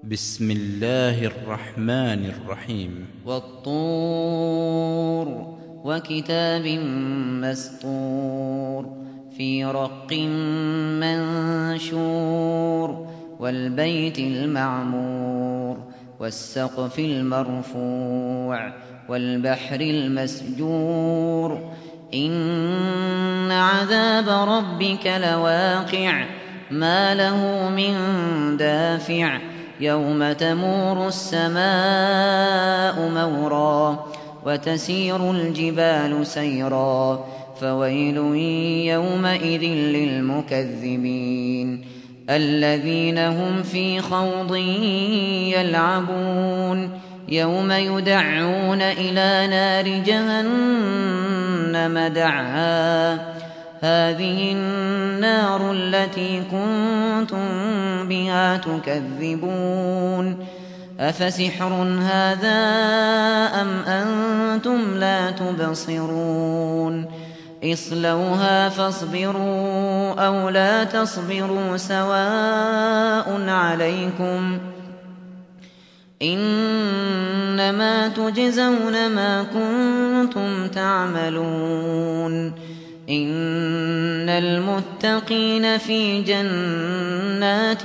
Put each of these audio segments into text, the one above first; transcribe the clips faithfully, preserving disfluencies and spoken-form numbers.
بسم الله الرحمن الرحيم والطور وكتاب مسطور في رق منشور والبيت المعمور والسقف المرفوع والبحر المسجور إن عذاب ربك لواقع ما له من دافع يوم تمور السماء مورا وتسير الجبال سيرا فويل يومئذ للمكذبين الذين هم في خوض يلعبون يوم يدعون إلى نار جهنم دعا هذه النار التي كنتم بها تكذبون أفسحر هذا أم أنتم لا تبصرون اصلوها فاصبروا أو لا تصبروا سواء عليكم إنما تجزون ما كنتم تعملون إن المتقين في جنات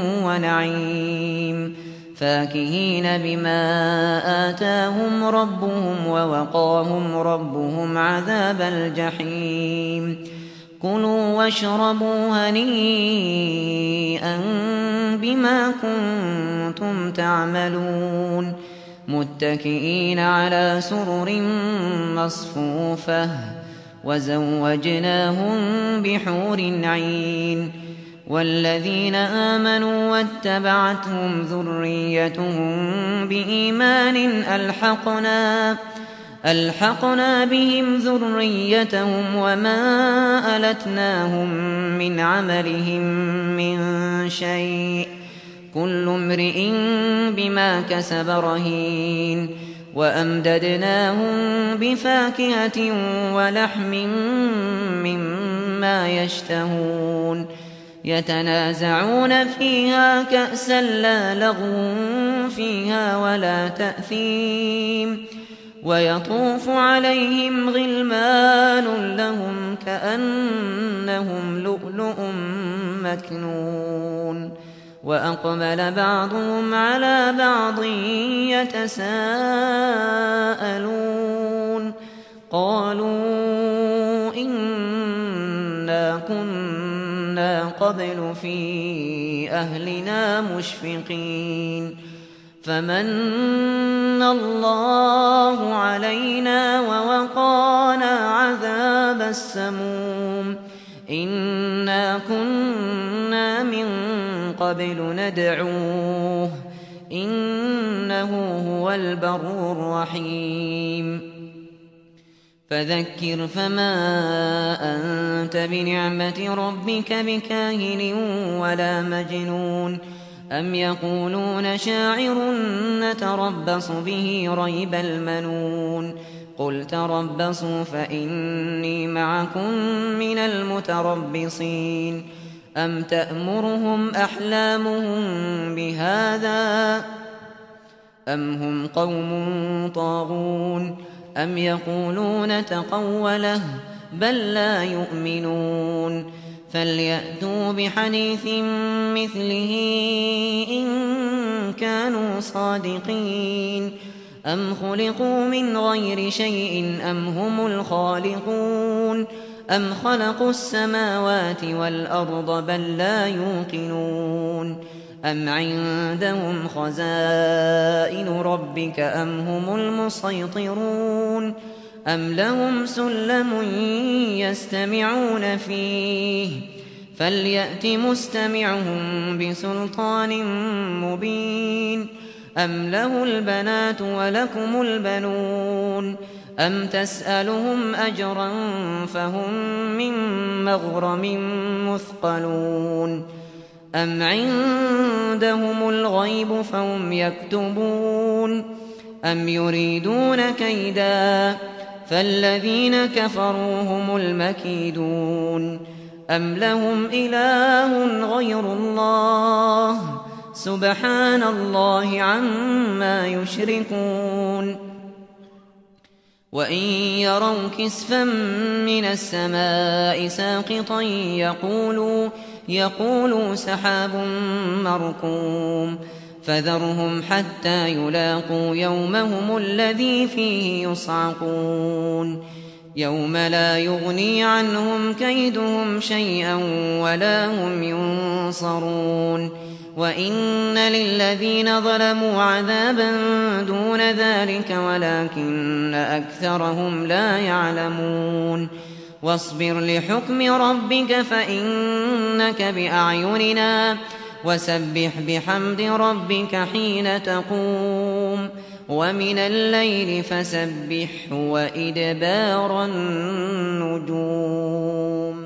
ونعيم فاكهين بما آتاهم ربهم ووقاهم ربهم عذاب الجحيم كلوا واشربوا هنيئا بما كنتم تعملون متكئين على سرر مصفوفة وزوجناهم بحور عين والذين آمنوا واتبعتهم ذريتهم بإيمان ألحقنا ألحقنا بهم ذريتهم وما ألتناهم من عملهم من شيء كل امرئ بما كسب رهين وأمددناهم بفاكهة ولحم مما يشتهون يتنازعون فيها كأسا لا لغو فيها ولا تأثيم ويطوف عليهم غلمان لهم كأنهم لؤلؤ مكنون وأقبل بعضهم على بعض يتساءلون قالوا إنا كنا قبل في أهلنا مشفقين فمن الله علينا ووقانا عذاب السموم إنا كنا من قبل ندعوه إنه هو البر الرحيم فذكر فما أنت بنعمة ربك بكاهن ولا مجنون أم يقولون شاعر نتربص به ريب المنون قل تربصوا فإني معكم من المتربصين أم تأمرهم أحلامهم بهذا أم هم قوم طاغون أم يقولون تقوله بل لا يؤمنون فليأتوا بحديث مثله إن كانوا صادقين أم خلقوا من غير شيء أم هم الخالقون أم خلقوا السماوات والأرض بل لا يوقنون أم عندهم خزائن ربك أم هم المسيطرون أم لهم سلم يستمعون فيه فليأت مستمعهم بسلطان مبين أم له البنات ولكم البنون أم تسألهم أجرا فهم من مغرم مثقلون أم عندهم الغيب فهم يكتبون أم يريدون كيدا فالذين كفروا هم المكيدون أم لهم إله غير الله سبحان الله عما يشركون وإن يروا كسفا من السماء ساقطا يقولوا, يقولوا سحاب مركوم فذرهم حتى يلاقوا يومهم الذي فيه يصعقون يوم لا يغني عنهم كيدهم شيئا ولا هم ينصرون وإن للذين ظلموا عذابا دون ذلك ولكن أكثرهم لا يعلمون واصبر لحكم ربك فإنك بأعيننا وسبح بحمد ربك حين تقوم ومن الليل فسبحه وإدبار النجوم